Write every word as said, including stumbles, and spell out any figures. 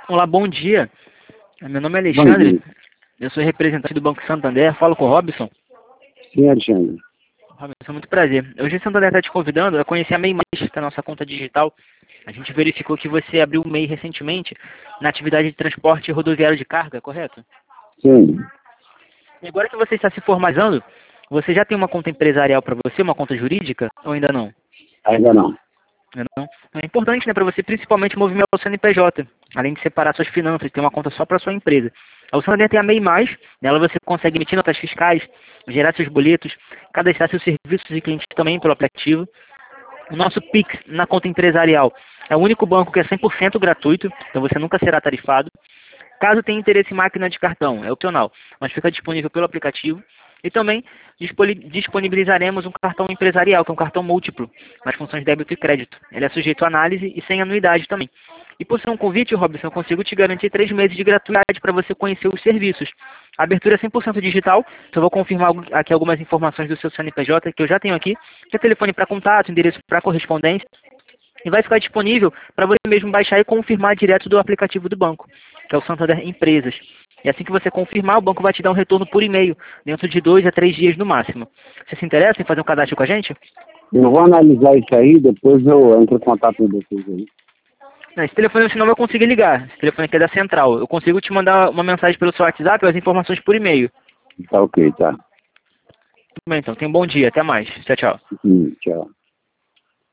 Olá, bom dia. Meu nome é Bom Alexandre, dia. eu sou representante do Banco Santander, falo com o Robson. Sim, Alexandre. Robson, muito prazer. Hoje o Santander está te convidando a conhecer a MEI Mais, que é a nossa conta digital. A gente verificou que você abriu o MEI recentemente na atividade de transporte rodoviário de carga, correto? Sim, E agora que você está se formalizando, você já tem uma conta empresarial para você, uma conta jurídica, ou ainda não? ainda não. Ainda não? É importante, né, para você principalmente movimentar o C N P J, além de separar suas finanças, ter uma conta só para sua empresa. A Santander tem a MEI Mais, nela você consegue emitir notas fiscais, gerar seus boletos, cadastrar seus serviços e clientes também pelo aplicativo. O nosso Pix na conta empresarial é o único banco que é cem por cento gratuito, então você nunca será tarifado. Caso tenha interesse em máquina de cartão, é opcional, mas fica disponível pelo aplicativo. E também disponibilizaremos um cartão empresarial, que é um cartão múltiplo, nas funções débito e crédito. Ele é sujeito a análise e sem anuidade também. E por ser um convite, Robson, eu consigo te garantir três meses de gratuidade para você conhecer os serviços. A abertura é cem por cento digital, então eu vou confirmar aqui algumas informações do seu C N P J, que eu já tenho aqui, que é telefone para contato, endereço para correspondência, e vai ficar disponível para você mesmo baixar e confirmar direto do aplicativo do banco, que é o Santander Empresas. E assim que você confirmar, o banco vai te dar um retorno por e-mail, dentro de dois a três dias no máximo. Você se interessa em fazer um cadastro com a gente? Eu vou analisar isso aí, depois eu entro em contato com vocês aí. Não, esse telefone senão eu vou conseguir ligar. Esse telefone aqui é da central. Eu consigo te mandar uma mensagem pelo seu WhatsApp ou as informações por e-mail. Tá ok, tá. Tudo bem, então. Tenha um bom dia. Até mais. Tchau, tchau. Hum, tchau.